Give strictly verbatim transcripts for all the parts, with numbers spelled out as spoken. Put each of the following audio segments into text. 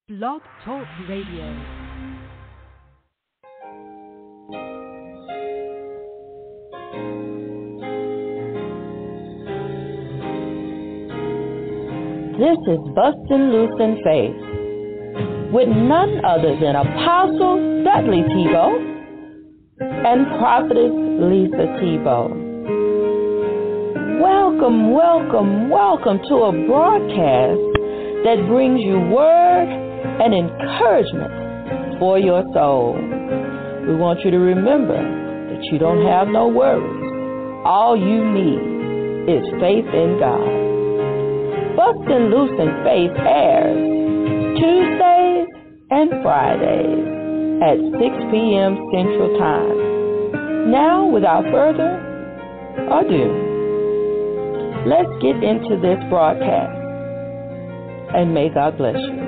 Blog Talk Radio. This is Bustin' Loose in Faith with none other than Apostle Dudley Thibeaux and Prophetess Lisa Thibeaux. Welcome, welcome, welcome to a broadcast that brings you word and encouragement for your soul. We want you to remember that you don't have no worries. All you need is faith in God. Bustin' Loose in Faith airs Tuesdays and Fridays at six p.m. Central Time. Now, without further ado, let's get into this broadcast, and may God bless you.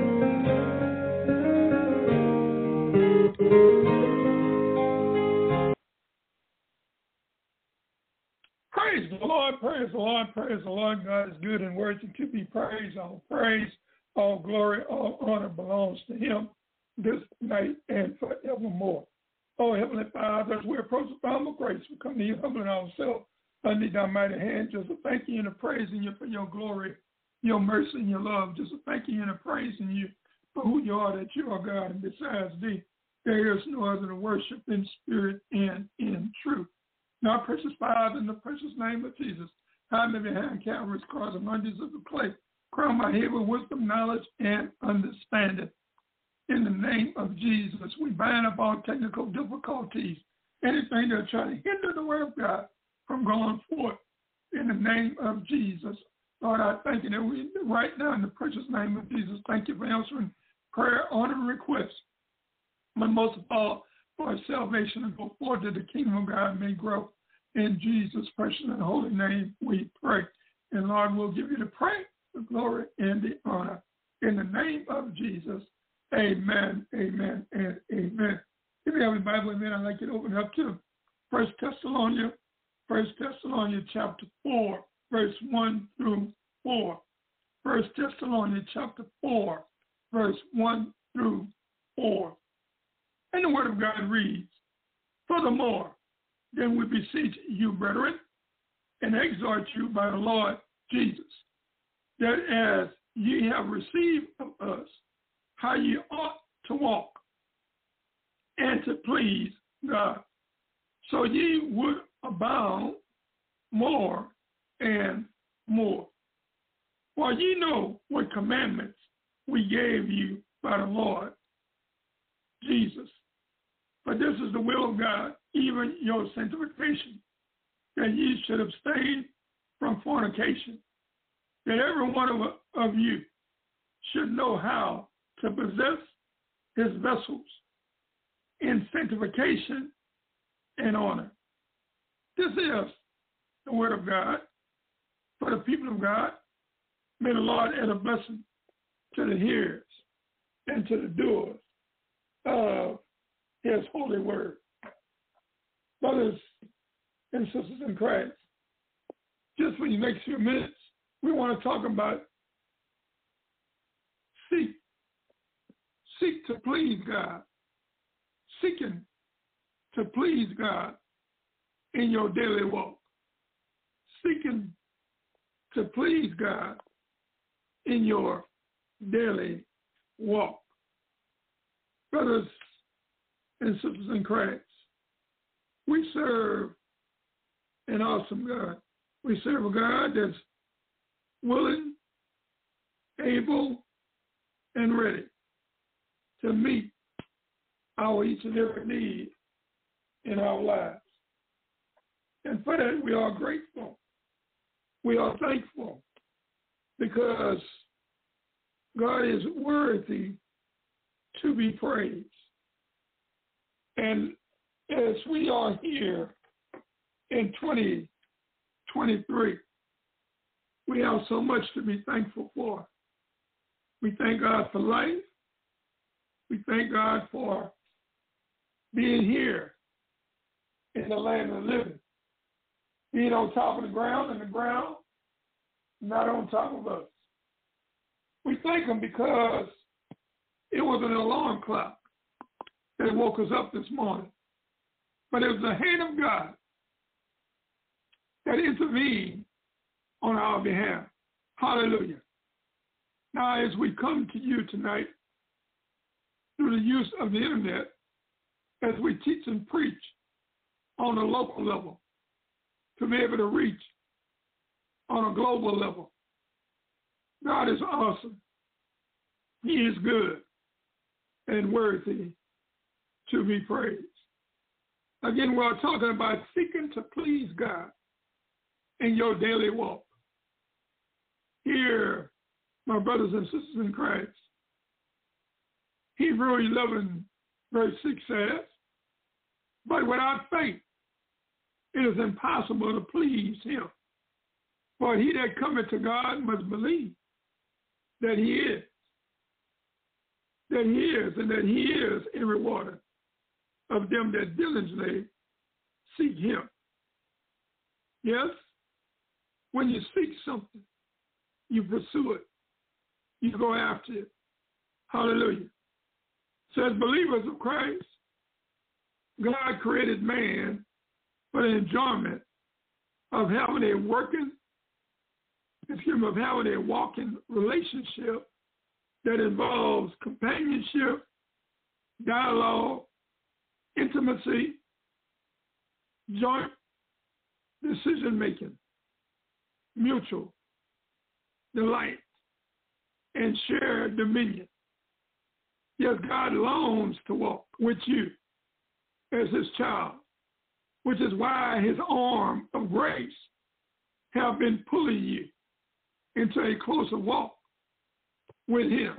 Praise the Lord, praise the Lord, praise the Lord. God is good and worthy to be praised. All praise, all glory, all honor belongs to Him this night and forevermore. Oh, Heavenly Father, as we approach the throne of grace, we come to you humbling ourselves under thy mighty hand, just to thank you and to praising you for your glory, your mercy, and your love. Just to thank you and to praising you for who you are, that you are God, and besides thee, there is no other to worship in spirit and in truth. Now, precious Father, in the precious name of Jesus, hide me behind Calvary's cross and hundreds of the clay. Crown my head with wisdom, knowledge, and understanding. In the name of Jesus, we bind up all technical difficulties, anything that try to hinder the word of God from going forth. In the name of Jesus, Lord, I thank you that we, right now, in the precious name of Jesus, thank you for answering prayer, honor, and requests. But most of all, for our salvation and go forward that the kingdom of God may grow. In Jesus' precious and holy name we pray. And Lord, we'll give you the praise, the glory, and the honor. In the name of Jesus, amen, amen, and amen. If you have a Bible, amen, I'd like you to open up to First Thessalonians, First Thessalonians chapter four, verse one through four. First Thessalonians chapter four, verse one through four. And the word of God reads, furthermore, then we beseech you, brethren, and exhort you by the Lord Jesus, that as ye have received of us how ye ought to walk, and to please God, so ye would abound more and more. For ye know what commandments we gave you by the Lord Jesus. But this is the will of God, even your sanctification, that ye should abstain from fornication, that every one of, of you should know how to possess his vessels in sanctification and honor. This is the word of God for the people of God. May the Lord add a blessing to the hearers and to the doers of his holy word. Brothers and sisters in Christ, just for the next few minutes, we want to talk about seek. Seek to please God. Seeking to please God in your daily walk. Seeking to please God in your daily walk. Brothers and sisters in Christ, we serve an awesome God. We serve a God that's willing, able, and ready to meet our each and every need in our lives. And for that, we are grateful. We are thankful because God is worthy to be praised. And as we are here in twenty twenty-three, we have so much to be thankful for. We thank God for life. We thank God for being here in the land of the living, being on top of the ground and the ground not on top of us. We thank him because it wasn't an alarm clock that woke us up this morning, but it was the hand of God that intervened on our behalf. Hallelujah. Now, as we come to you tonight through the use of the internet, as we teach and preach on a local level, to be able to reach on a global level, God is awesome. He is good and worthy to be praised. Again, we're talking about seeking to please God in your daily walk. Here, my brothers and sisters in Christ, Hebrews eleven, verse six says, but without faith, it is impossible to please him. For he that cometh to God must believe that he is, that he is, and that he is a rewarder of them that diligently seek him. Yes, when you seek something, you pursue it. You go after it. Hallelujah. So as believers of Christ, God created man for the enjoyment of having a working, excuse me, of having a walking relationship that involves companionship, dialogue, intimacy, joint decision-making, mutual delight, and shared dominion. Yes, God longs to walk with you as his child, which is why his arm of grace have been pulling you into a closer walk with him.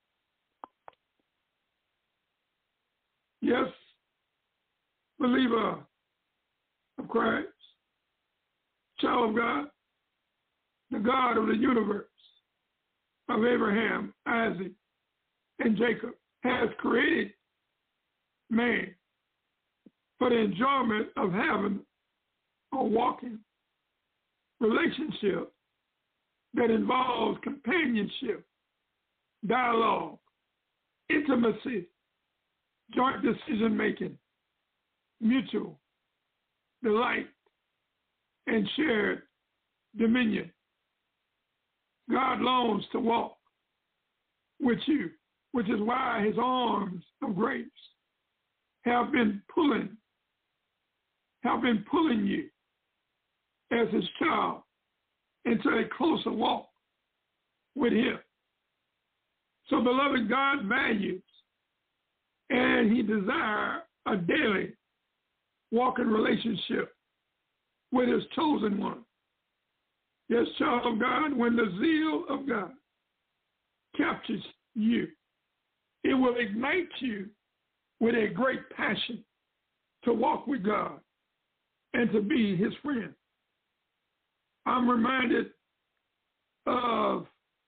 Yes, believer of Christ, child of God, the God of the universe, of Abraham, Isaac, and Jacob, has created man for the enjoyment of having a walking relationship that involves companionship, dialogue, intimacy, joint decision-making, mutual delight, and shared dominion. God longs to walk with you, which is why his arms of grace have been pulling, have been pulling you as his child into a closer walk with him. So, beloved, God values and he desires a daily walking relationship with his chosen one. Yes, child of God, when the zeal of God captures you, it will ignite you with a great passion to walk with God and to be his friend. I'm reminded of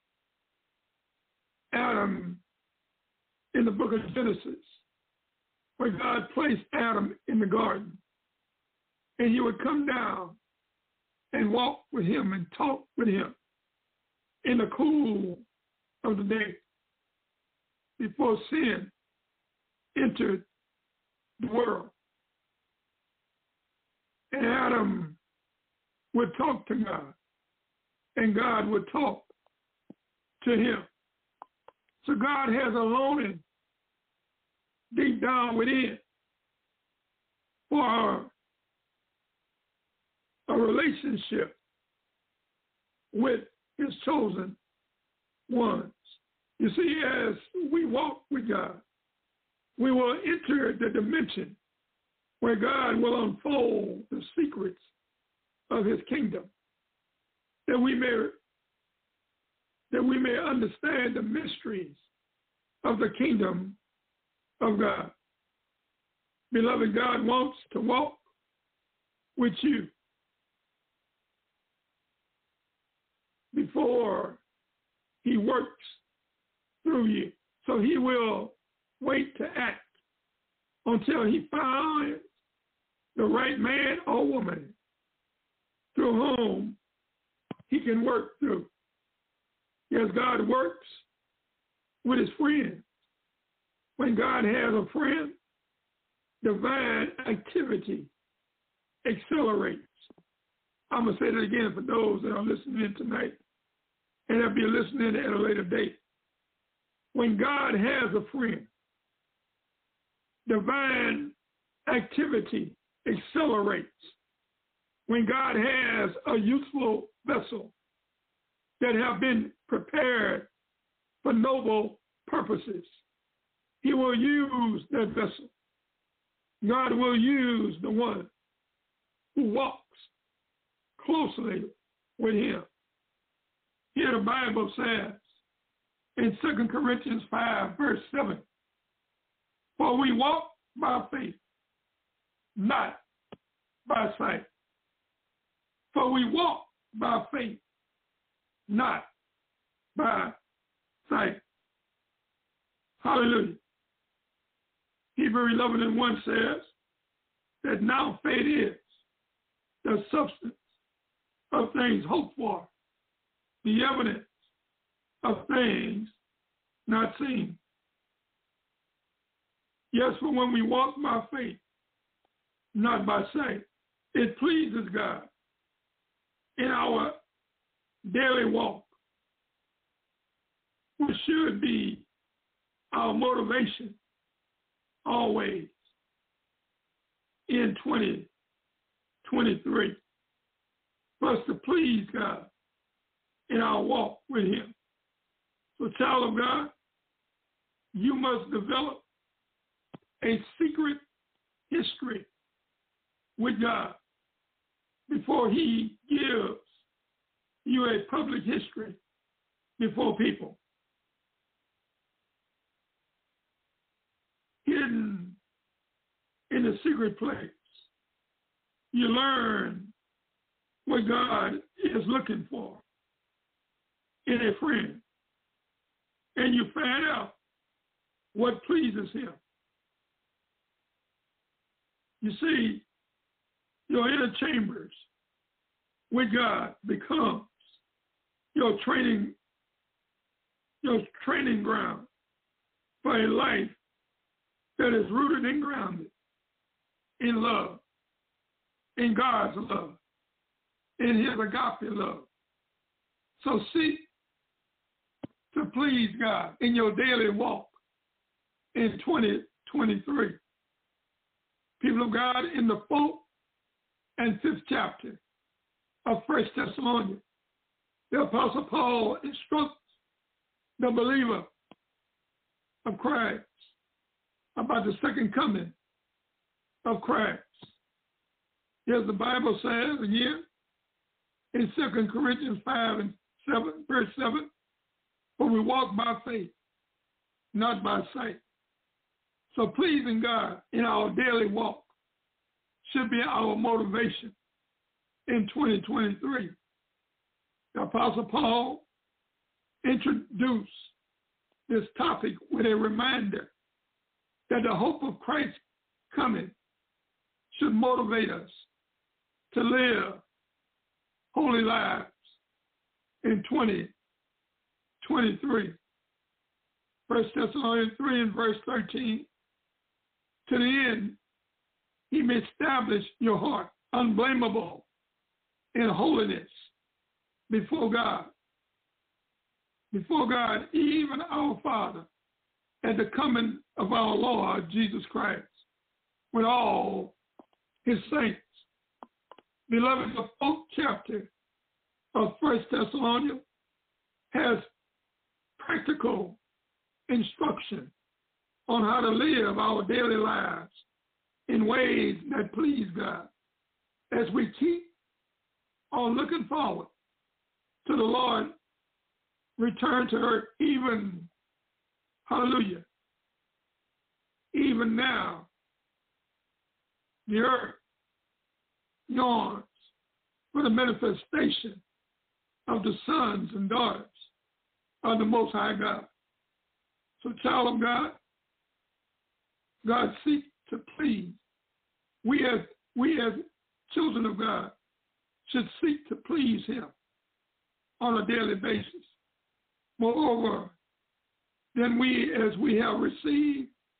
Adam in the book of Genesis, where God placed Adam in the garden, and he would come down and walk with him and talk with him in the cool of the day before sin entered the world. And Adam would talk to God, and God would talk to him. So God has a longing deep down within for a relationship with his chosen ones. You see, as we walk with God, we will enter the dimension where God will unfold the secrets of his kingdom, that we may that we may understand the mysteries of the kingdom of God. Beloved, God wants to walk with you before he works through you. So he will wait to act until he finds the right man or woman through whom he can work through. Yes, God works with his friends When God has a friend, divine activity accelerates. I'm going to say that again for those that are listening in tonight and that'll be listening at a later date. When God has a friend, divine activity accelerates. When God has a useful vessel that have been prepared for noble purposes, he will use that vessel. God will use the one who walks closely with him. Here the Bible says in Second Corinthians five, verse seven, for we walk by faith, not by sight. For we walk by faith, not by sight. Hallelujah. Hebrews eleven and one says that now faith is the substance of things hoped for, the evidence of things not seen. Yes, for when we walk by faith, not by sight, it pleases God in our daily walk, which should be our motivation always in twenty twenty-three, for us to please God in our walk with him. So, child of God, you must develop a secret history with God before he gives you a public history before people. Hidden in the secret place, you learn what God is looking for in a friend, and you find out what pleases him. You see, your inner chambers with God becomes your training, your training ground for a life that is rooted and grounded in love, in God's love, in his agape love. So seek to please God in your daily walk in twenty twenty-three. People of God, in the fourth and fifth chapter of First Thessalonians, the Apostle Paul instructs the believer of Christ about the second coming of Christ. As the Bible says again in Second Corinthians five and seven, verse seven, for we walk by faith, not by sight. So pleasing God in our daily walk should be our motivation in twenty twenty-three. The Apostle Paul introduced this topic with a reminder that the hope of Christ's coming should motivate us to live holy lives in twenty twenty-three. First Thessalonians three and verse thirteen, to the end he may establish your heart unblameable in holiness before God. Before God, even our Father, at the coming of our Lord Jesus Christ, with all his saints. Beloved, the fourth chapter of First Thessalonians has practical instruction on how to live our daily lives in ways that please God as we keep on looking forward to the Lord return to earth, even, hallelujah, even now, the earth yawns for the manifestation of the sons and daughters of the Most High God. So, child of God, God seeks to please. We as, we as children of God should seek to please him on a daily basis. Moreover, then we, as we have received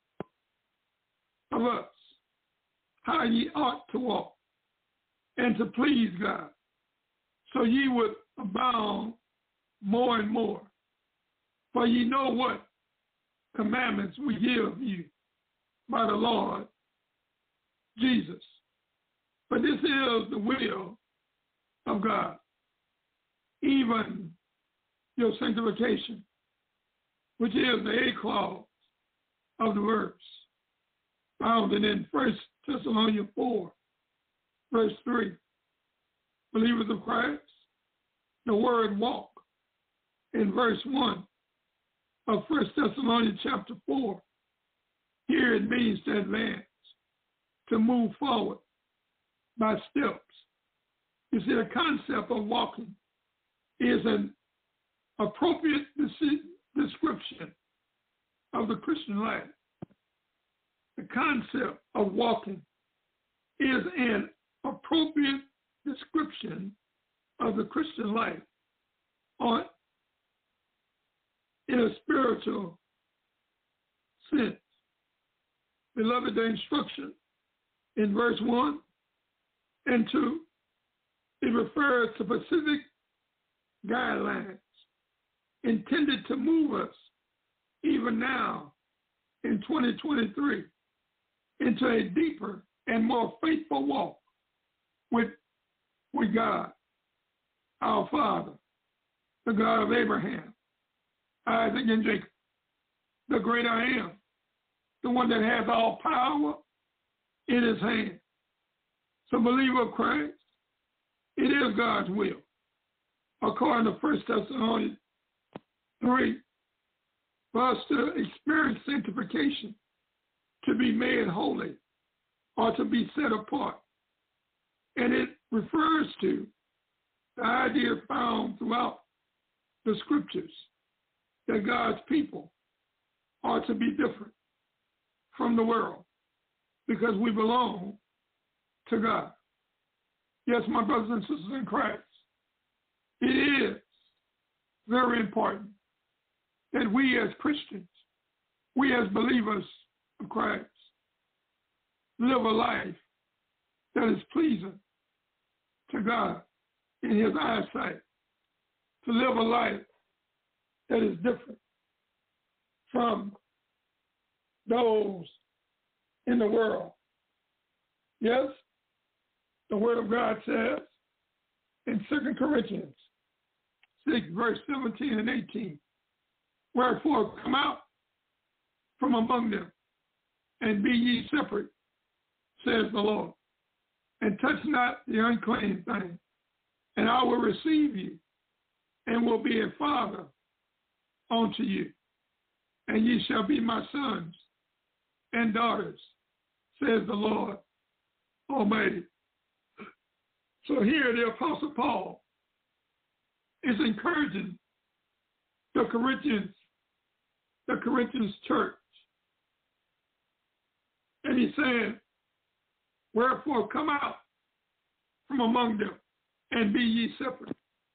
of us, how ye ought to walk, and to please God, so ye would abound more and more. For ye know what commandments we give you by the Lord Jesus. But this is the will of God, even your sanctification, which is the A clause of the verse, found in First Thessalonians four, verse three. Believers of Christ, the word walk in verse one of First Thessalonians chapter four. Here it means to advance, to move forward by steps. You see, the concept of walking is an appropriate description of the Christian life. The concept of walking is an appropriate description of the Christian life on, in a spiritual sense. Beloved, the instruction in verse one and two, it refers to specific guidelines intended to move us even now in twenty twenty-three into a deeper and more faithful walk with, with God, our Father, the God of Abraham, Isaac, and Jacob, the great I am, the one that has all power in his hand. So, believer of Christ, it is God's will, according to First Thessalonians three, for us to experience sanctification, to be made holy, or to be set apart. And it refers to the idea found throughout the scriptures that God's people are to be different from the world because we belong to God. Yes, my brothers and sisters in Christ, it is very important that we as Christians, we as believers of Christ, live a life that is pleasing to God in his eyesight, to live a life that is different from those in the world. Yes, the Word of God says in Second Corinthians six, verse seventeen and eighteen, wherefore come out from among them and be ye separate, says the Lord, and touch not the unclean thing, and I will receive you and will be a father unto you, and ye shall be my sons and daughters, says the Lord Almighty. So here the Apostle Paul is encouraging the Corinthians, the Corinthians church. And he's saying, wherefore come out from among them and be ye separate.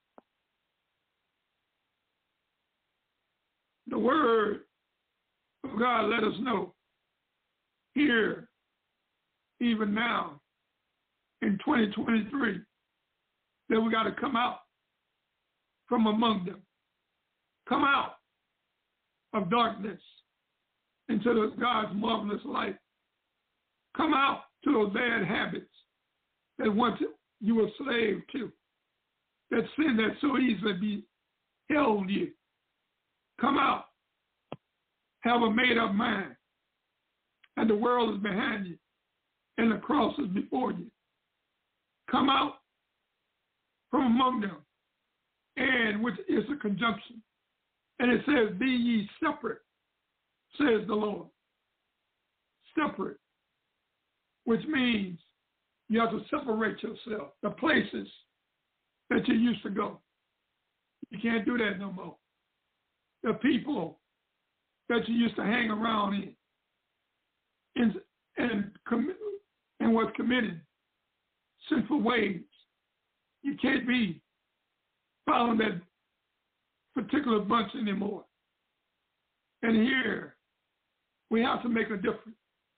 The word of God let us know here, even now, in twenty twenty-three, that we got to come out from among them. Come out of darkness into the God's marvelous light. Come out to those bad habits that once you were slave to, that sin that so easily beheld you. Come out. Have a made-up mind. And the world is behind you, and the cross is before you. Come out from among them, and which is a conjunction. And it says, be ye separate, says the Lord. Separate, which means you have to separate yourself. The places that you used to go, you can't do that no more. The people that you used to hang around in, and and, com- and was committing sinful ways, you can't be following that particular bunch anymore. And here, we have to make a difference.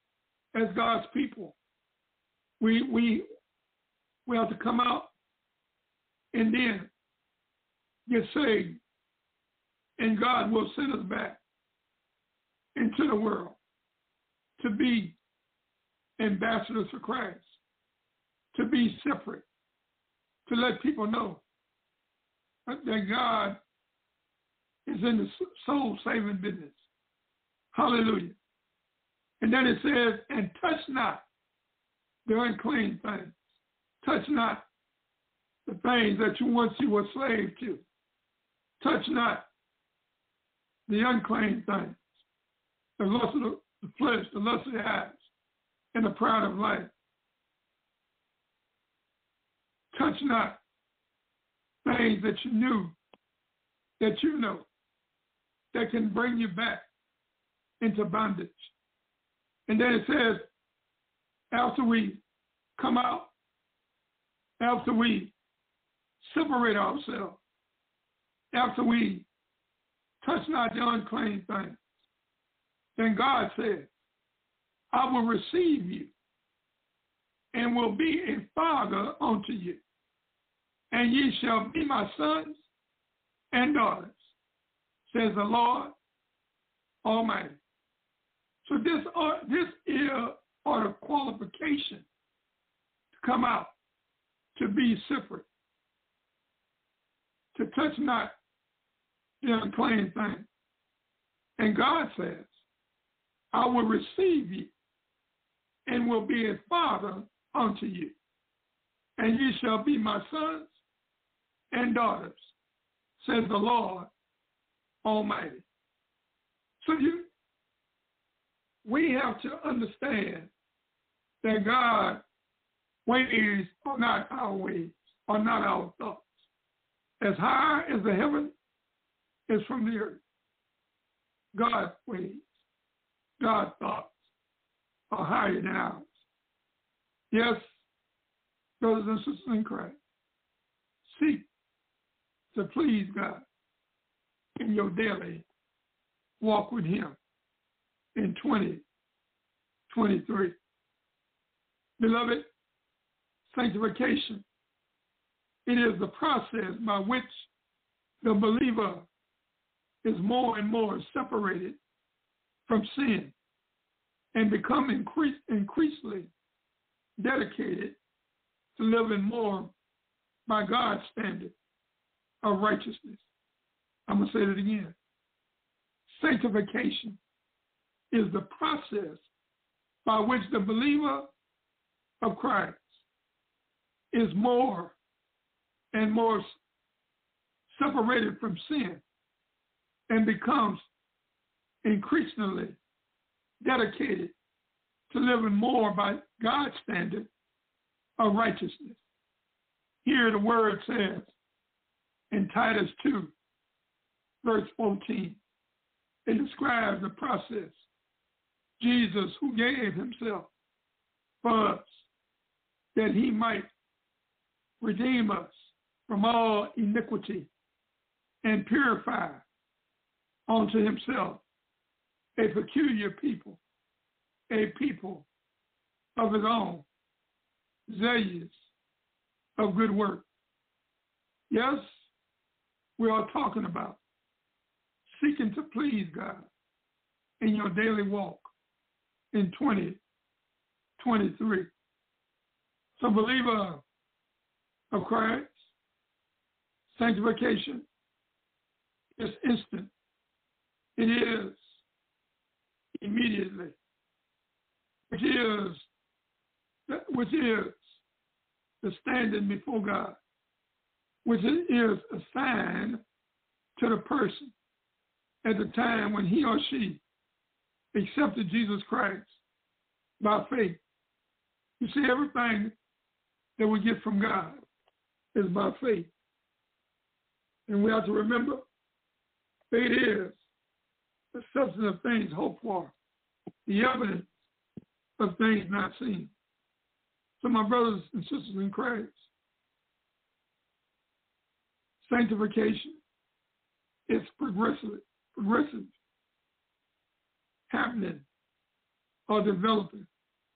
as God's people, we we we have to come out and then get saved, and God will send us back into the world to be ambassadors for Christ, to be separate, to let people know that God is in the soul-saving business. Hallelujah. And then it says, and touch not the unclean things. Touch not the things that you once you were slave to. Touch not the unclean things, the lust of the, the flesh, the lust of the eyes, and the pride of life. Touch not things that you knew, that you know, that can bring you back into bondage. And then it says, after we come out, after we separate ourselves, after we touch not the unclean things, then God says, I will receive you and will be a father unto you, and ye shall be my sons and daughters, says the Lord Almighty. So this, uh, this is are the qualification to come out, to be separate, to touch not the unclean thing. And God says, I will receive you and will be a father unto you, and ye shall be my sons and daughters, says the Lord Almighty. So you, we have to understand that God's ways are not our ways, are not our thoughts. As high as the heaven is from the earth, God's ways, God's thoughts are higher than ours. Yes, brothers and sisters in Christ, seek to please God in your daily walk with Him in twenty twenty-three. Beloved, sanctification, it is the process by which the believer is more and more separated from sin and become increase, increasingly dedicated to living more by God's standard of righteousness. I'm going to say that again. Sanctification is the process by which the believer of Christ is more and more separated from sin and becomes increasingly dedicated to living more by God's standard of righteousness. Here the word says in Titus two, verse fourteen, it describes the process. Jesus, who gave himself for us, that he might redeem us from all iniquity and purify unto himself a peculiar people, a people of his own, zealous of good work. Yes, we are talking about seeking to please God in your daily walk in twenty twenty-three. So, believer of Christ, sanctification is instant. It is immediately, which is which is the standing before God, which is assigned to the person at the time when he or she accepted Jesus Christ by faith. You see, everything that we get from God is by faith. And we have to remember, faith is the substance of things hoped for, the evidence of things not seen. So my brothers and sisters in Christ, sanctification is progressive, progressive, happening or developing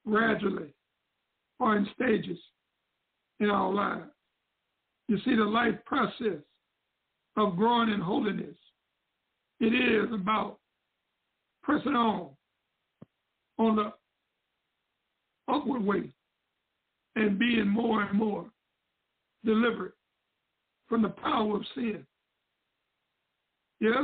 gradually or in stages in our lives. You see, the life process of growing in holiness, it is about pressing on on the upward way and being more and more delivered from the power of sin. Yes,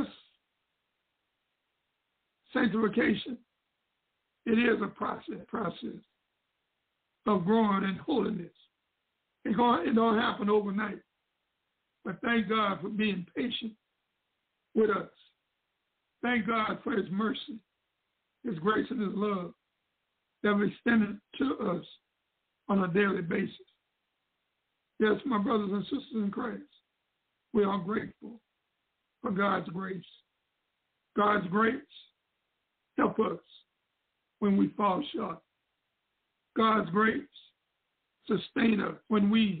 sanctification, it is a process, process of growing in holiness. It don't, it don't happen overnight. But thank God for being patient with us. Thank God for his mercy, his grace, and his love that are extended to us on a daily basis. Yes, my brothers and sisters in Christ, we are grateful for God's grace. God's grace help us when we fall short. God's grace sustain us when we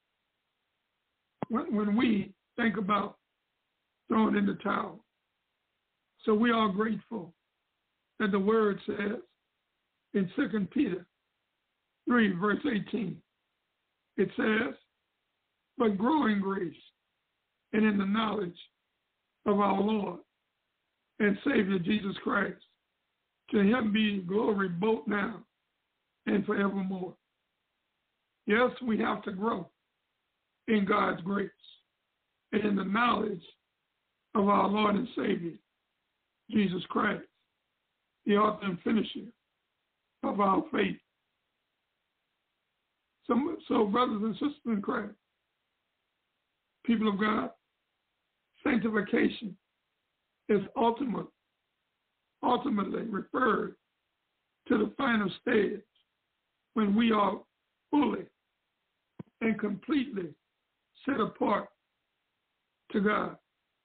when, when we think about throwing in the towel. So we are grateful that the word says in Second Peter three, verse eighteen, it says, but grow in grace and in the knowledge of our Lord and Savior Jesus Christ. To him be glory both now and forevermore. Yes, we have to grow in God's grace and in the knowledge of our Lord and Savior, Jesus Christ, the author and finisher of our faith. So, so brothers and sisters in Christ, people of God, sanctification is ultimate, ultimately referred to the final stage when we are fully and completely set apart to God,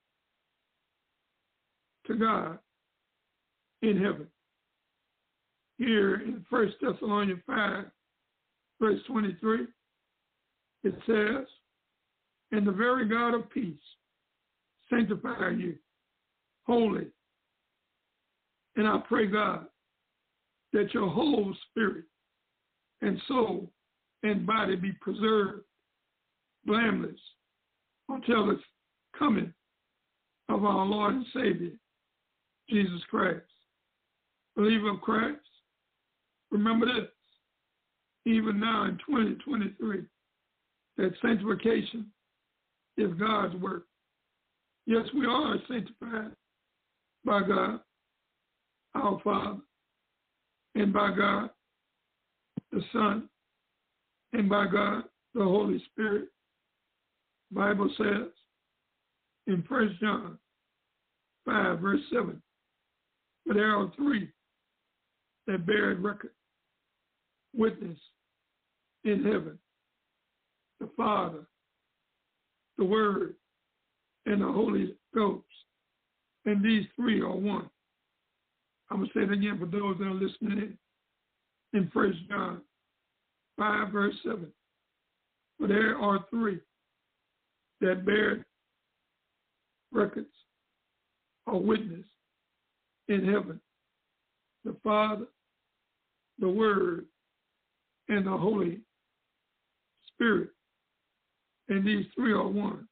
to God in heaven. Here in First Thessalonians five, verse twenty-three, it says, and the very God of peace sanctify you wholly. And I pray, God, that your whole spirit and soul and body be preserved blameless until the coming of our Lord and Savior, Jesus Christ. Believer of Christ, remember this, even now in twenty twenty-three, that sanctification is God's work. Yes, we are sanctified by God, our Father, and by God, the Son, and by God, the Holy Spirit. The Bible says in First John five, verse seven, but there are three that bear record, witness in heaven, the Father, the Word, and the Holy Ghost. And these three are one. I'm going to say it again for those that are listening in. In First John five, verse seven. For there are three that bear records or witness in heaven, the Father, the Word, and the Holy Spirit. And these three are one.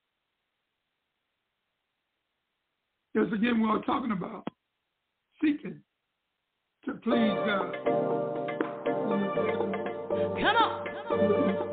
Yes, again, we are talking about seeking to please God. Come on. Come on.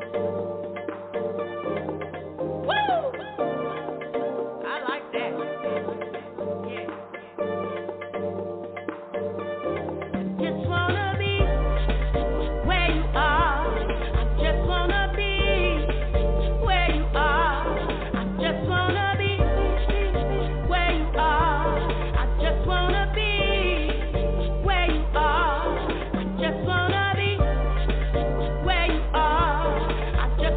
Just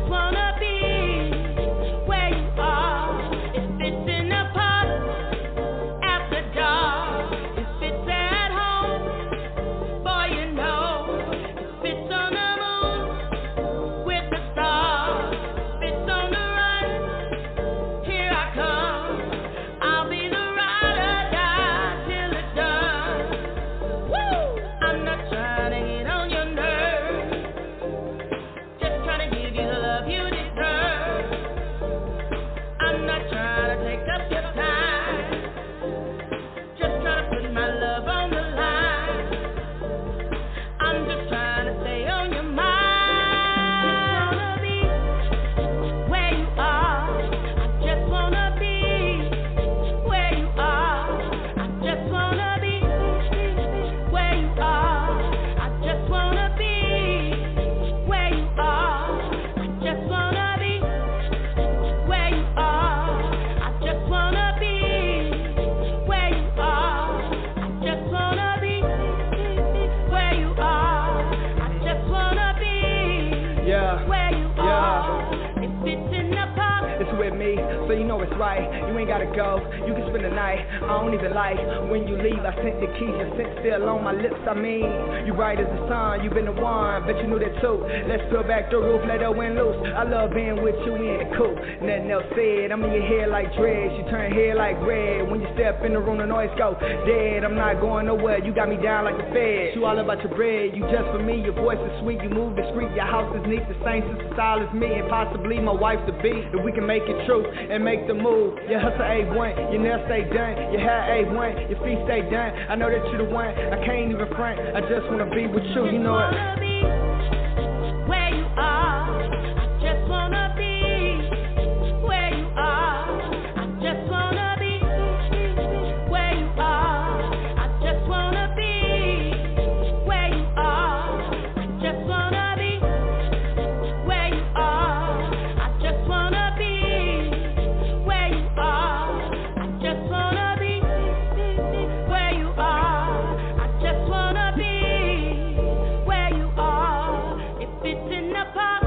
with me, so you know it's right. You ain't gotta go, you can spend the night. I don't even like when you leave. I sent the keys, your scent still on my lips. I mean, you bright as the sun, you been the one, bet you knew that too. Let's peel back the roof, let the wind loose. I love being with you in the coop. Nothing else said, I'm in your hair like dreads. You turn hair like red. When you step in the room, the noise go dead. I'm not going nowhere, you got me down like the Fed. You all about your bread, you just for me. Your voice is sweet, you move discreet. Your house is neat, the same sister style as me, and possibly my wife to be. If we can make it true and make the move. Your hustle A one, your nails stay done. Your hair A one, your feet stay done. I know that you the one, I can't even front. I just wanna be with you, you know it. Where you are, I just wanna be where you are. I just wanna be where you are. I just wanna be where you are. I just wanna be where you are. I just wanna be where you are. I just wanna be where you are. I just wanna be where you are. If it's in the park,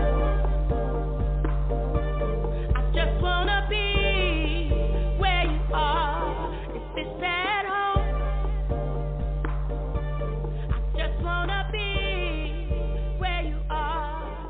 I just wanna be where you are. If it's at home, I just wanna be where you are.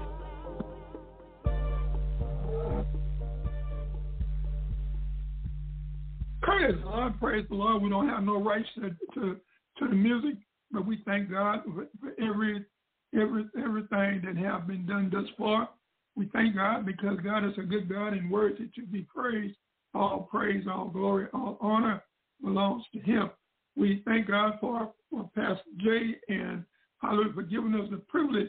Praise the Lord, praise the Lord. We don't have no rights to to, to the music, but we thank God for, for every every everything that have been done thus far. We thank God because God is a good God and worthy to be praised. All praise, all glory, all honor belongs to Him. We thank God for, for Pastor Jay and hallelujah for giving us the privilege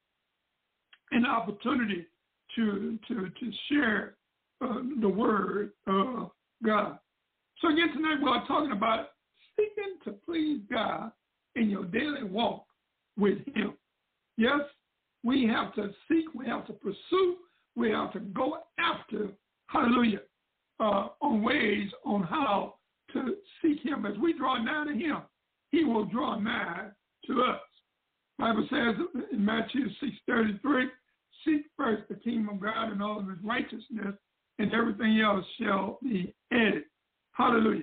and opportunity to to to share uh, the word of God. So again tonight we are talking about seeking to please God in your daily walk with Him. Yes, we have to seek, we have to pursue, we have to go after, hallelujah, uh, on ways on how to seek Him. As we draw nigh to Him, He will draw nigh to us. The Bible says in Matthew six thirty-three, seek first the kingdom of God and all of His righteousness, and everything else shall be added. Hallelujah.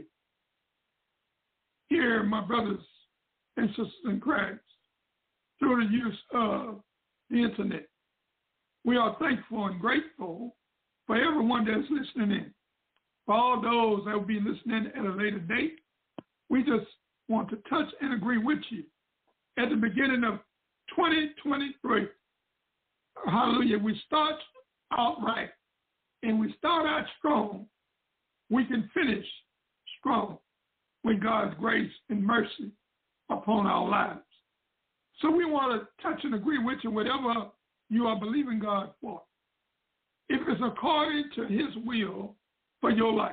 Here, my brothers and sisters in Christ, through the use of the internet, we are thankful and grateful for everyone that's listening in. For all those that will be listening at a later date, we just want to touch and agree with you. At the beginning of twenty twenty-three, hallelujah, we start out right and we start out strong. We can finish strong with God's grace and mercy upon our lives. So we want to touch and agree with you, whatever you are believing God for. If it's according to His will for your life,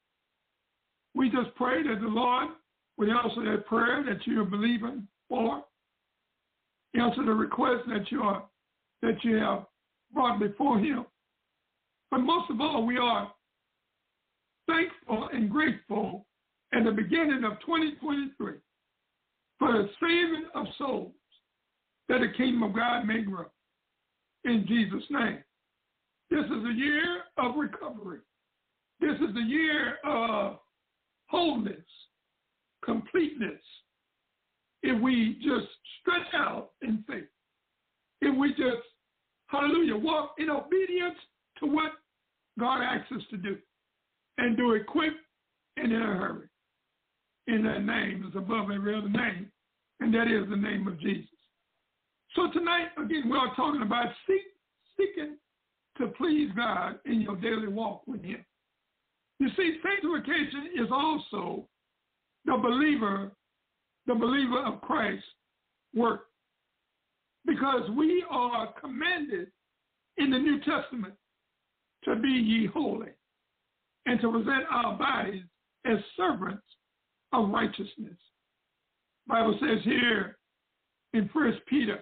we just pray that the Lord will answer that prayer that you are believing for, answer the request that you are that you have brought before Him. But most of all, we are thankful and grateful at the beginning of twenty twenty-three for the saving of souls that the kingdom of God may grow. In Jesus' name. This is a year of recovery. This is the year of wholeness, completeness. If we just stretch out in faith, if we just, hallelujah, walk in obedience to what God asks us to do, and do it quick and in a hurry. In that name is above every other name, and that is the name of Jesus. So tonight, again, we are talking about seek, seeking to please God in your daily walk with Him. You see, sanctification is also the believer, the believer of Christ's work, because we are commanded in the New Testament to be ye holy and to present our bodies as servants of righteousness. The Bible says here in First Peter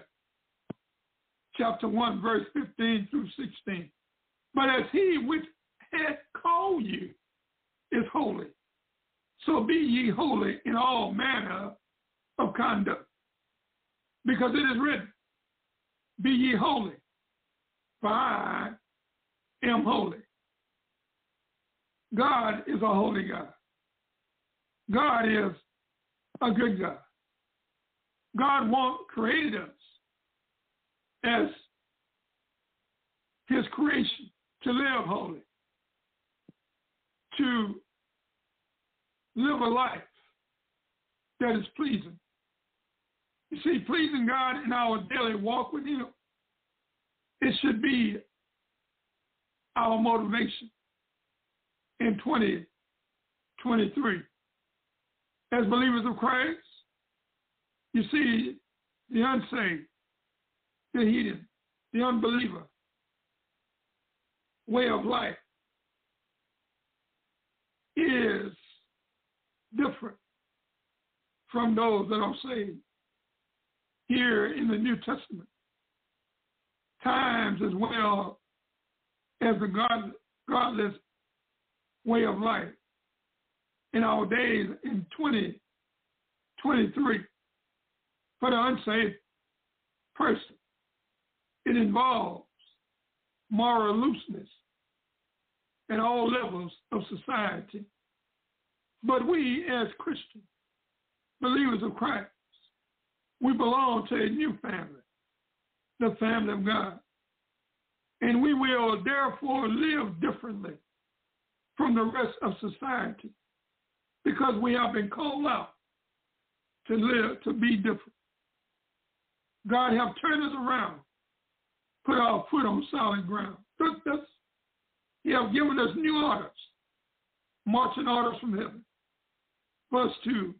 chapter one, verse fifteen through sixteen, but as He which hath called you is holy, so be ye holy in all manner of conduct. Because it is written, be ye holy, for I am holy. God is a holy God. God is a good God. God want, created us as his creation to live holy, to live a life that is pleasing. You see, pleasing God in our daily walk with him, it should be our motivation in twenty twenty-three. As believers of Christ, you see, the unsaved, the heathen, the unbeliever way of life is different from those that are saved. Here in the New Testament, times as well as the God, godless way of life in our days in twenty twenty-three, for the unsaved person, it involves moral looseness at all levels of society. But we as Christians, believers of Christ, we belong to a new family, the family of God. And we will therefore live differently from the rest of society because we have been called out to live, to be different. God have turned us around, put our foot on solid ground. That's, he have given us new orders, marching orders from heaven, for us to,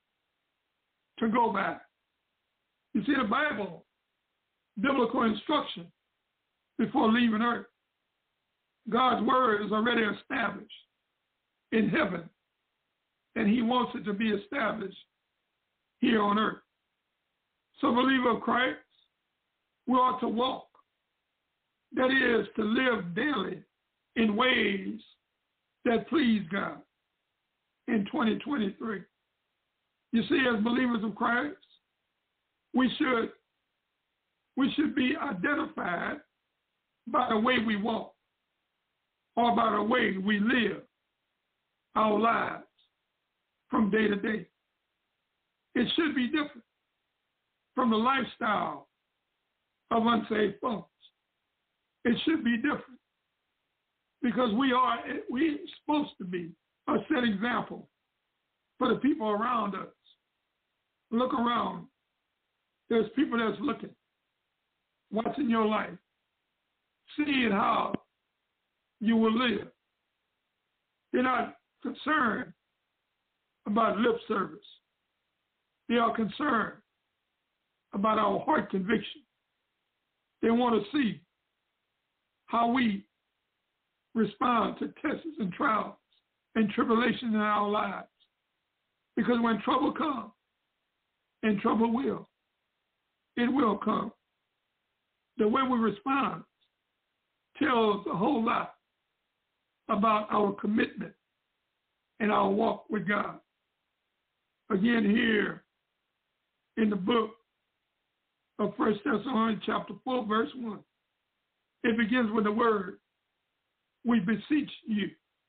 to go back. You see, the Bible, biblical instruction before leaving earth, God's word is already established in heaven, and he wants it to be established here on earth. So, believer of Christ, we ought to walk. That is, to live daily in ways that please God in twenty twenty-three. You see, as believers of Christ, we should, we should be identified by the way we walk or by the way we live our lives from day to day. It should be different from the lifestyle of unsaved folks. It should be different because we are we're supposed to be a set example for the people around us. Look around. There's people that's looking, watching your life, seeing how you will live. They're not concerned about lip service. They are concerned about our heart conviction. They want to see how we respond to tests and trials and tribulations in our lives. Because when trouble comes, and trouble will, it will come, the way we respond tells a whole lot about our commitment and our walk with God. Again, here in the book of First Thessalonians chapter four, verse one, it begins with the word, we beseech you,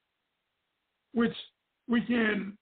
which we can,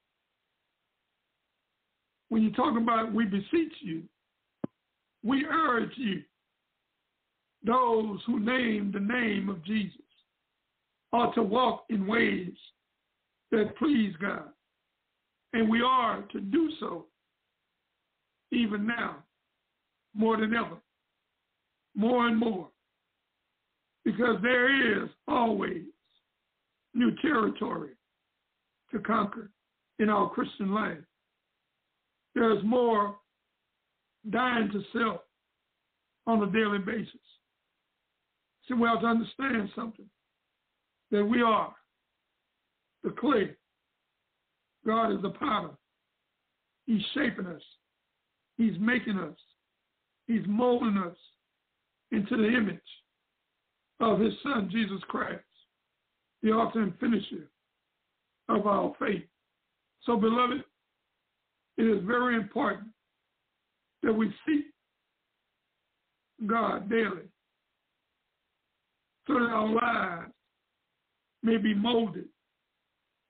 when you talk about we beseech you, we urge you, those who name the name of Jesus, are to walk in ways that please God. And we are to do so even now, more than ever, more and more, because there is always new territory to conquer in our Christian life. There's more dying to self on a daily basis. So we have to understand something, that we are the clay. God is the potter. He's shaping us. He's making us. He's molding us into the image of his son, Jesus Christ, the author and finisher of our faith. So, beloved, it is very important that we seek God daily so that our lives may be molded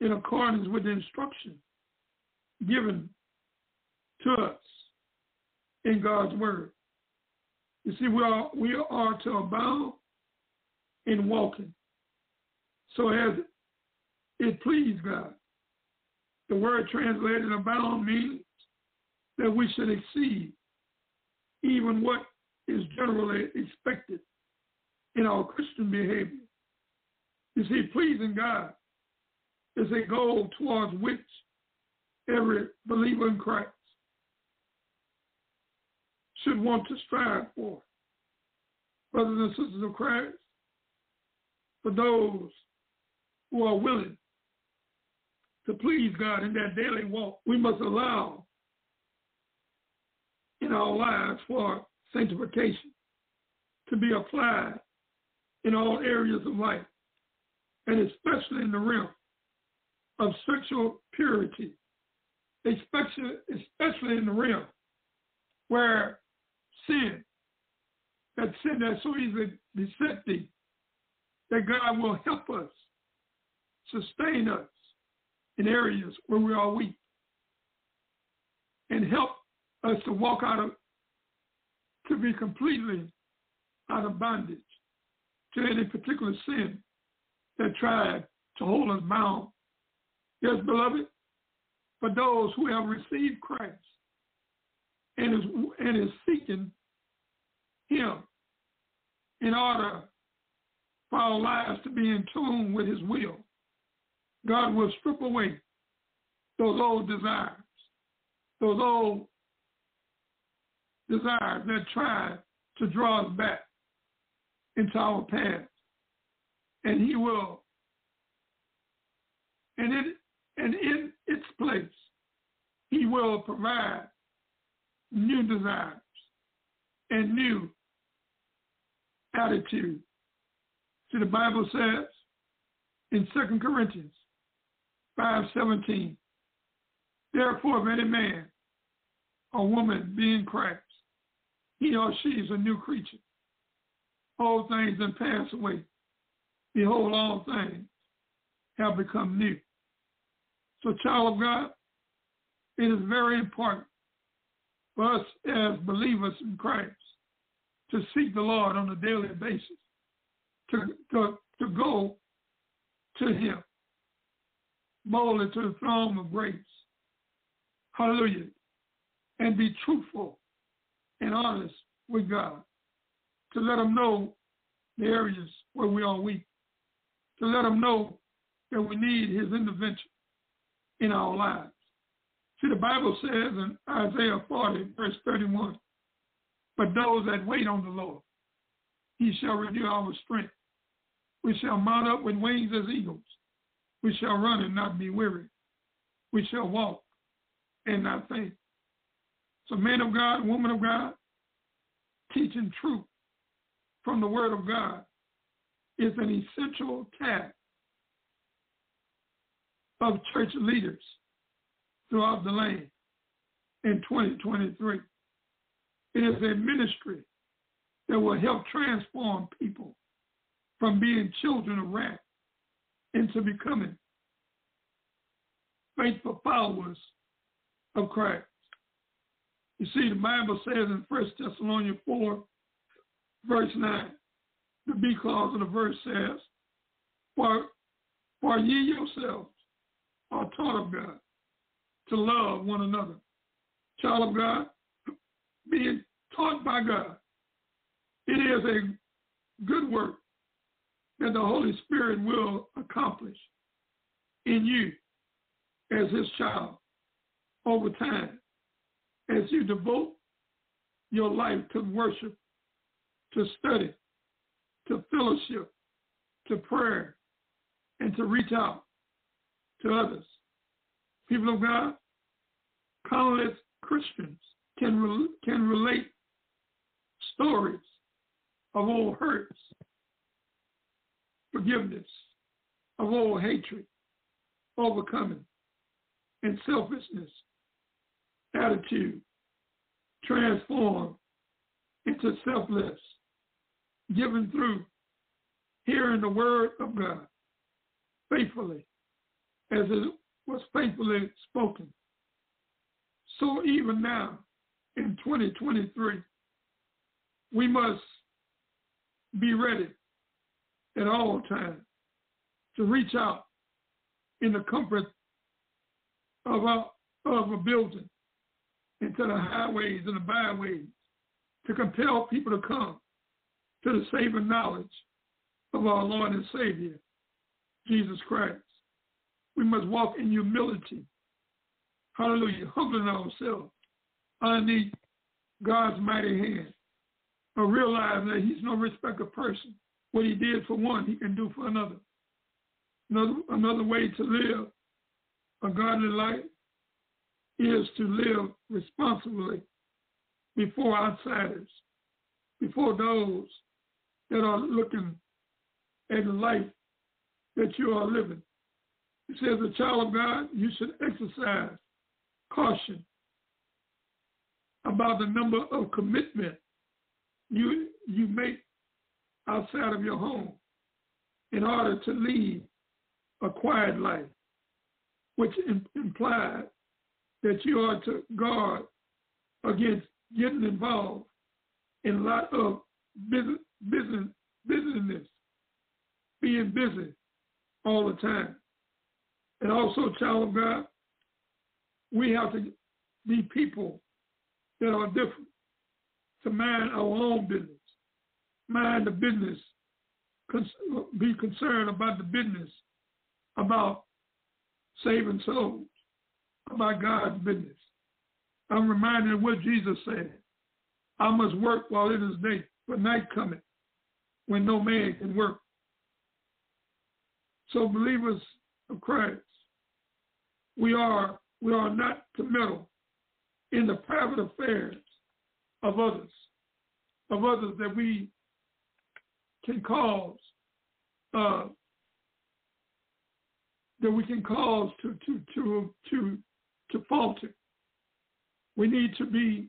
in accordance with the instruction given to us in God's word. You see, we are, we are to abound in walking so as it pleased God. The word translated abound means that we should exceed even what is generally expected in our Christian behavior. You see, pleasing God is a goal towards which every believer in Christ should want to strive for. Brothers and sisters of Christ, for those who are willing to please God in their daily walk, we must allow in our lives for sanctification to be applied in all areas of life, and especially in the realm of sexual purity, especially, especially in the realm where sin, that sin that so easily beset thee, that God will help us, sustain us in areas where we are weak, and help us to walk out of, to be completely out of bondage to any particular sin that tried to hold us bound. Yes, beloved, for those who have received Christ and is, and is seeking him in order for our lives to be in tune with his will, God will strip away those old desires, those old desires that try to draw us back into our past. And he will, and in, and in its place, he will provide new desires and new attitudes. See, the Bible says in Second Corinthians five seventeen, therefore if any man or woman be in Christ, he or she is a new creature. All things have passed away. Behold, all things have become new. So, child of God, it is very important for us as believers in Christ to seek the Lord on a daily basis, to, to, to go to him boldly to the throne of grace. Hallelujah. And be truthful and honest with God, to let him know the areas where we are weak, to let him know that we need his intervention in our lives. See, the Bible says in Isaiah forty, verse thirty-one, but those that wait on the Lord, he shall renew our strength. We shall mount up with wings as eagles. We shall run and not be weary. We shall walk and not faint. So, man of God, woman of God, teaching truth from the word of God is an essential task of church leaders throughout the land in twenty twenty-three. It is a ministry that will help transform people from being children of wrath into becoming faithful followers of Christ. You see, the Bible says in First Thessalonians four, verse nine, the B clause of the verse says, for, for ye yourselves are taught of God to love one another. Child of God, being taught by God, it is a good work that the Holy Spirit will accomplish in you as his child over time, as you devote your life to worship, to study, to fellowship, to prayer, and to reach out to others. People of God, countless Christians can, re- can relate stories of old hurts, forgiveness, of old hatred, overcoming, and selfishness, attitude, transformed into selfless, given through hearing the word of God faithfully as it was faithfully spoken. So even now, in twenty twenty-three, we must be ready at all times to reach out in the comfort of a, of a building into the highways and the byways to compel people to come to the saving knowledge of our Lord and Savior, Jesus Christ. We must walk in humility. Hallelujah. Humbling ourselves underneath God's mighty hand. But realize that he's no respecter of person. What he did for one, he can do for another. Another, another way to live a godly life is to live responsibly before outsiders, before those that are looking at the life that you are living. It says, a child of God, you should exercise caution about the number of commitment you you make outside of your home in order to lead a quiet life, which im- implies that you are to guard against getting involved in a lot of business, business, business, being busy all the time. And also, child of God, we have to be people that are different, to mind our own business, mind the business, cons- be concerned about the business, about saving souls, about God's business. I'm reminded of what Jesus said. I must work while it is day, but night cometh when no man can work. So believers of Christ, we are we are not to meddle in the private affairs of others, of others that we can cause, uh, that we can cause to to to to to falter. We need to be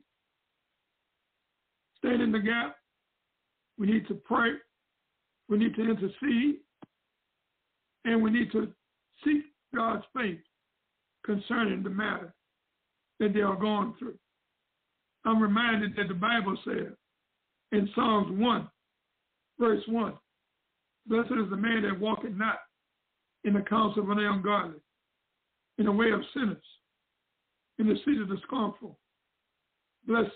stand in the gap. We need to pray. We need to intercede, and we need to seek God's face concerning the matter that they are going through. I'm reminded that the Bible says in Psalms one, verse one, blessed is the man that walketh not in the counsel of the ungodly, in the way of sinners, in the seat of the scornful. Blessed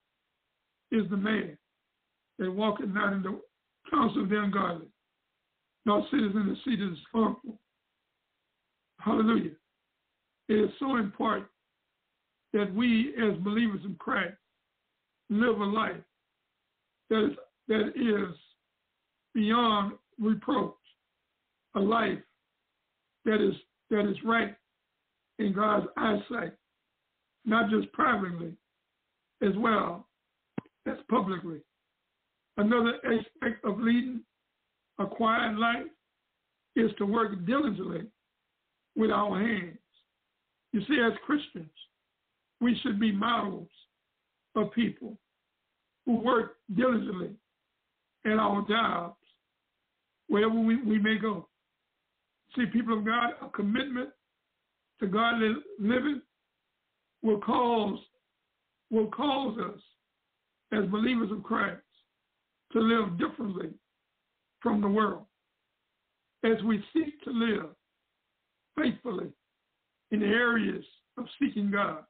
is the man that walketh not in the counsel of the ungodly, nor sitteth in the seat of the scornful. Hallelujah. It is so important that we as believers in Christ live a life that is, that is beyond reproach, a life that is that is right in God's eyesight, not just privately, as well as publicly. Another aspect of leading a quiet life is to work diligently with our hands. You see, as Christians, we should be models of people who work diligently at our jobs, wherever we, we may go. See, people of God, a commitment to godly living will cause, will cause us as believers of Christ to live differently from the world as we seek to live faithfully in the areas of seeking God,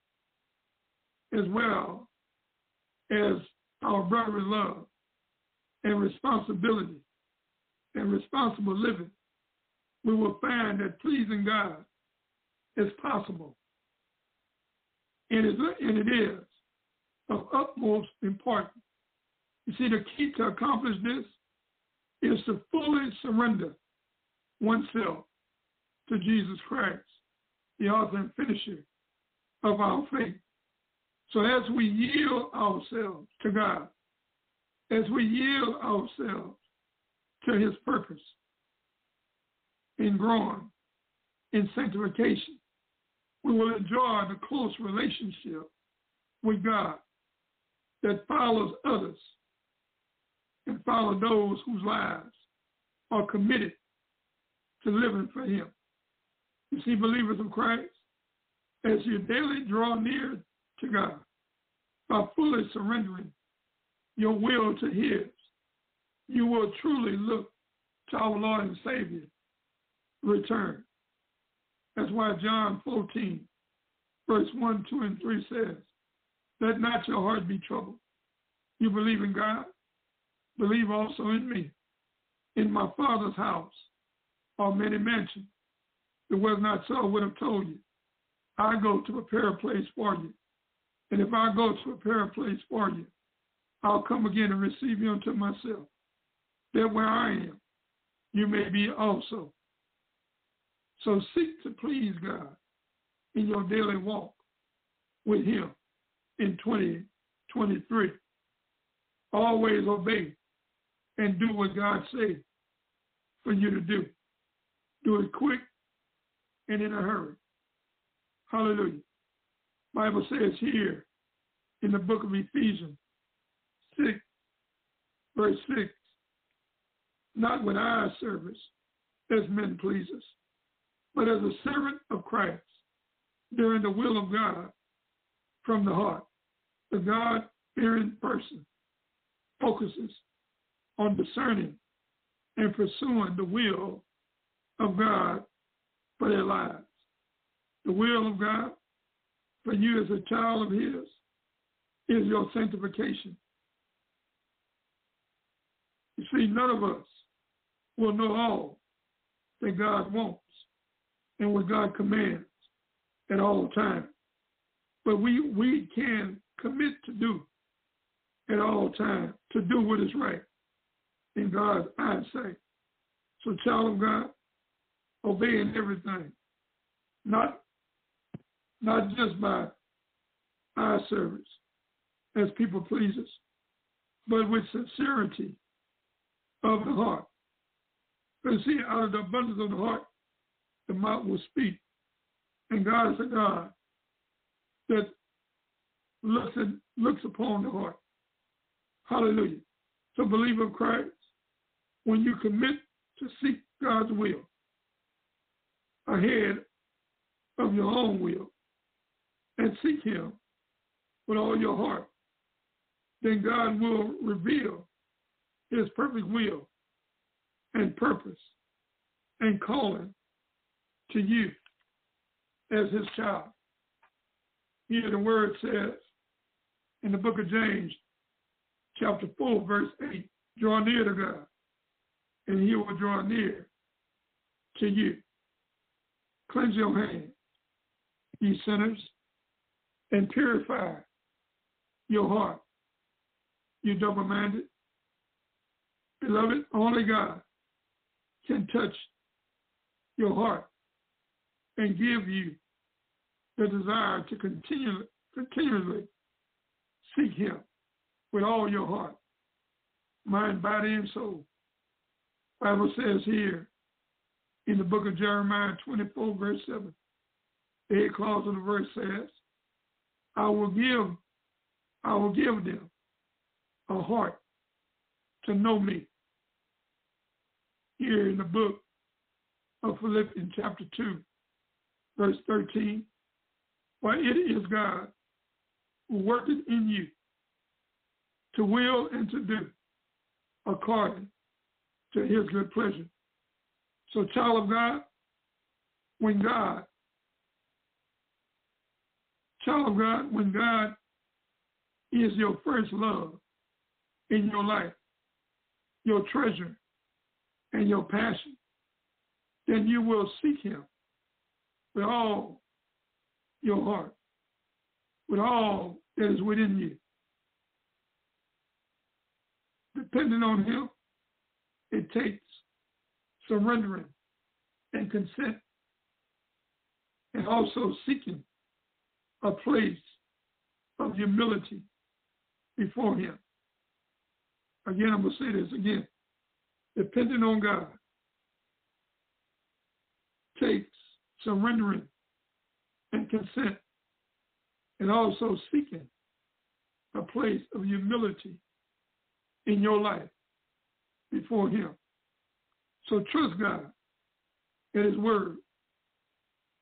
as well as our brotherly love and responsibility and responsible living. We will find that pleasing God is possible. And it, and it is of utmost importance. You see, the key to accomplish this is to fully surrender oneself to Jesus Christ, the author and finisher of our faith. So as we yield ourselves to God, as we yield ourselves to his purpose in growing in sanctification, we will enjoy the close relationship with God that follows others and follow those whose lives are committed to living for him. You see, believers of Christ, as you daily draw near to God by fully surrendering your will to His, you will truly look to our Lord and Savior return. That's why John fourteen, verse one, two, and three says, let not your heart be troubled. You believe in God, believe also in me. In my Father's house are many mansions. If it was not so, I would have told you. I go to prepare a place for you. And if I go to prepare a place for you, I'll come again and receive you unto myself, that where I am, you may be also. So seek to please God in your daily walk with Him in twenty twenty-three. Always obey and do what God says for you to do. Do it quick and in a hurry. Hallelujah. Bible says here in the book of Ephesians six, verse six, not with eye service as men pleasers, but as a servant of Christ, doing the will of God from the heart. The God-fearing person focuses on discerning and pursuing the will of God for their lives. The will of God for you as a child of His is your sanctification. You see, none of us will know all that God wants and what God commands at all times. But we, we can commit to do at all times, to do what is right in God's eyesight. So, child of God, obey in everything, not, not just by eye service as people pleasers, but with sincerity of the heart. Because see, out of the abundance of the heart, the mouth will speak. And God is a God that looks, at, looks upon the heart. Hallelujah. So, believer of Christ, when you commit to seek God's will ahead of your own will and seek Him with all your heart, then God will reveal His perfect will and purpose and calling to you as His child. Here the word says in the book of James, chapter four, verse eight, draw near to God, and He will draw near to you. Cleanse your hands, ye sinners, and purify your heart, you double-minded. Beloved, only God can touch your heart and give you the desire to continue, continually seek Him with all your heart, mind, body, and soul. The Bible says here in the book of Jeremiah twenty-four, verse seven, the eighth clause of the verse says, I will give, I will give them a heart to know me. Here in the book of Philippians chapter two, verse thirteen, for it is God who worketh in you to will and to do according to His good pleasure. So, child of God, when God, child of God, when God is your first love in your life, your treasure, and your passion, then you will seek Him with all your heart, with all that is within you. Depending on Him, it takes surrendering and consent, and also seeking a place of humility before Him. Again, I'm going to say this again. Depending on God takes surrendering and consent, and also seeking a place of humility in your life before Him. So trust God and His word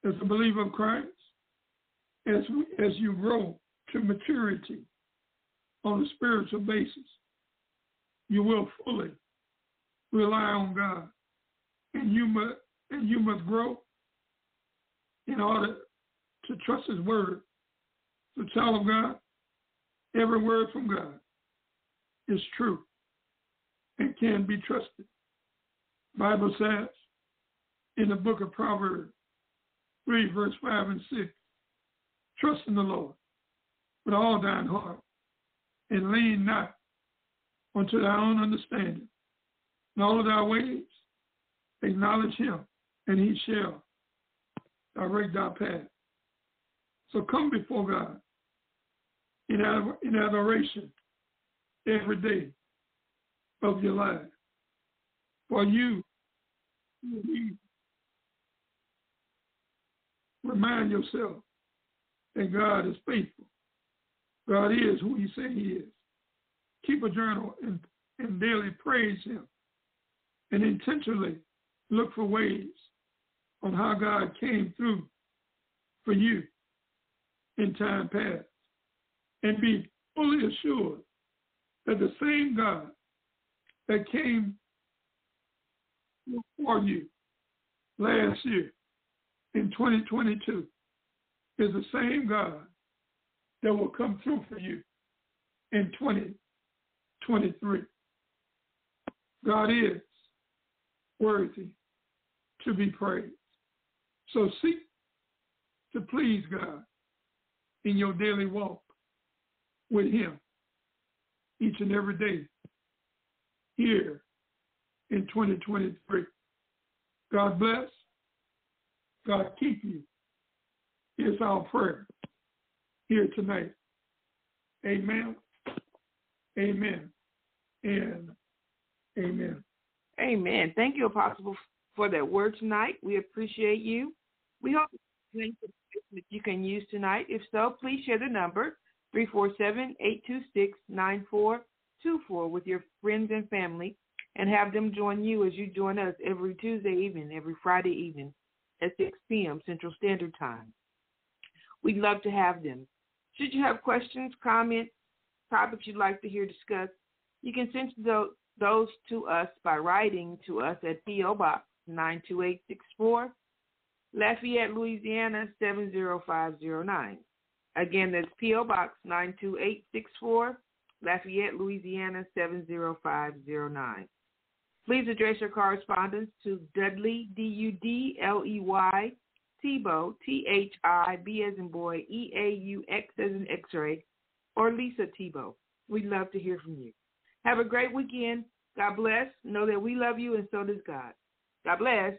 as a believer of Christ, as, we, as you grow to maturity on a spiritual basis, you will fully rely on God. And you must, and you must grow in order to trust his word. So, child of God, every word from God is true and can be trusted. Bible says in the book of Proverbs three, verse five and six, trust in the Lord with all thine heart, and lean not unto thy own understanding. In all of thy ways acknowledge him, and he shall direct thy path. So come before God in, ad- in adoration every day of your life. For you, you remind yourself that God is faithful. God is who he say he is. Keep a journal and, and daily praise him, and intentionally look for ways on how God came through for you in time past, and be fully assured that the same God that came for you last year in twenty twenty-two is the same God that will come through for you in twenty twenty-three. God is worthy to be praised. So seek to please God in your daily walk with him each and every day here in twenty twenty-three. God bless. God keep you. It's our prayer here tonight. Amen. Amen. And amen. Amen. Thank you, Apostle, for that word tonight. We appreciate you. We hope that you can use tonight. If so, please share the number three four seven, eight two six, nine four two four with your friends and family, and have them join you as you join us every Tuesday evening, every Friday evening at six p.m. Central Standard Time. We'd love to have them. Should you have questions, comments, topics you'd like to hear discussed, you can send those to us by writing to us at P O. Box nine two eight six four, Lafayette, Louisiana seven zero five zero nine. Again, that's P O. Box nine two eight six four, Lafayette, Louisiana seven zero five zero nine. Please address your correspondence to Dudley, D U D L E Y, Thibault, T H I B as in boy, E A U X as in X-ray, or Lisa Thibault. We'd love to hear from you. Have a great weekend. God bless. Know that we love you, and so does God. God bless.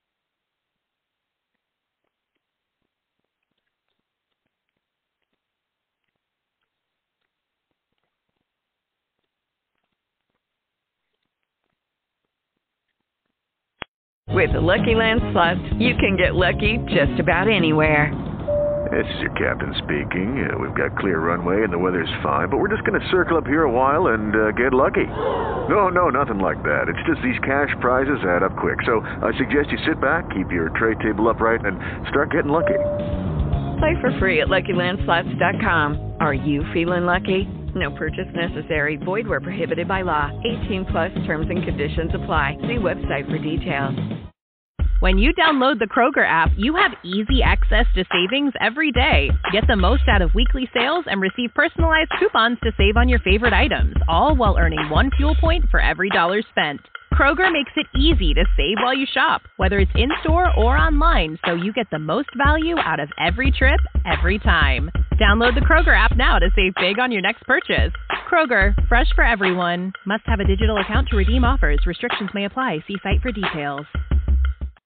With the Lucky Land Slots, you can get lucky just about anywhere. This is your captain speaking. Uh, we've got clear runway and the weather's fine, but we're just going to circle up here a while and uh, get lucky. No, no, nothing like that. It's just these cash prizes add up quick. So I suggest you sit back, keep your tray table upright, and start getting lucky. Play for free at Lucky Land Slots dot com. Are you feeling lucky? No purchase necessary. Void where prohibited by law. eighteen plus terms and conditions apply. See website for details. When you download the Kroger app, you have easy access to savings every day. Get the most out of weekly sales and receive personalized coupons to save on your favorite items, all while earning one fuel point for every dollar spent. Kroger makes it easy to save while you shop, whether it's in-store or online, so you get the most value out of every trip, every time. Download the Kroger app now to save big on your next purchase. Kroger, fresh for everyone. Must have a digital account to redeem offers. Restrictions may apply. See site for details.